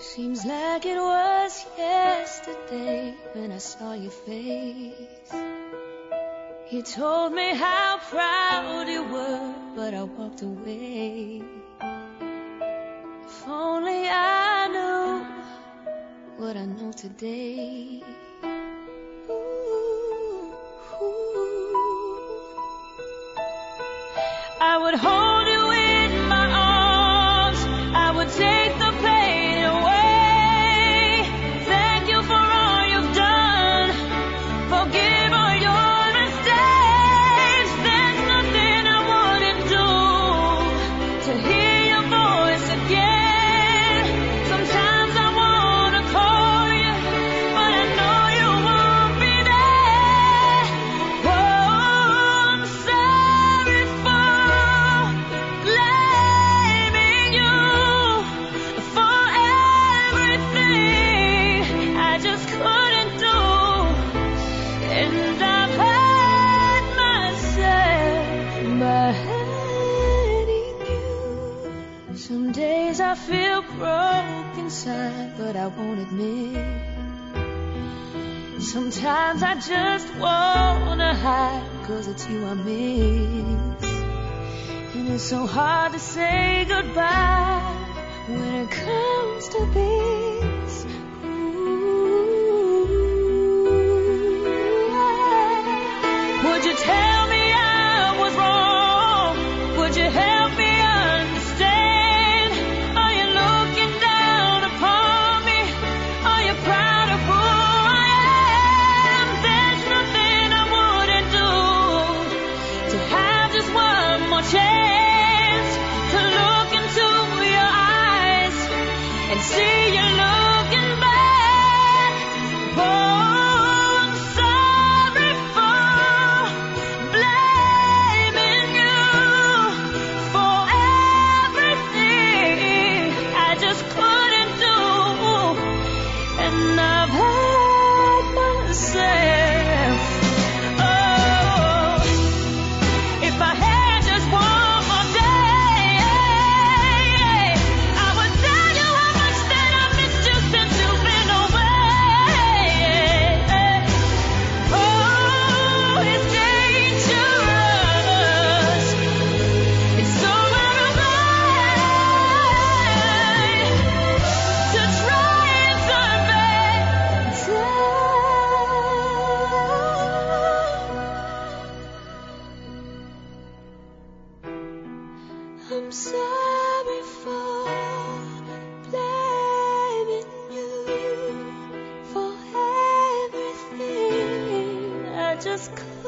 Seems like it was yesterday when I saw your face. You told me how proud you were, but I walked away. If only I knew what I know today. Ooh, ooh. I would hold you in my arms, I would take the pain away. Thank you for all you've done, forgive all your mistakes. There's nothing I wouldn't do to hear your voice again. Sometimes I wanna call you, but I know you won't be there. Oh, I'm sorry for blaming you for everything I just couldn't do. And I've hurt myself by hurting you. Some days I feel broke inside, but I won't admit. Sometimes I just wanna hide, 'cause it's you I miss. And it's so hard to say goodbye when it comes to this. Ooh. Would you tell me I was wrong? Would you help me understand? Are you looking down upon me? Are you proud of who I am? There's nothing I wouldn't do to have just one more chance to look into your eyes and see you looking back. Oh, I'm sorry for blaming you for everything I just couldn't do. And I've hurt myself. Oh, if I had just one more day, I would tell you how much that I missed you since you've been away. Oh, it's dangerous. It's so out of line to try and turn back time. I'm sorry for blaming you for everything I just couldn't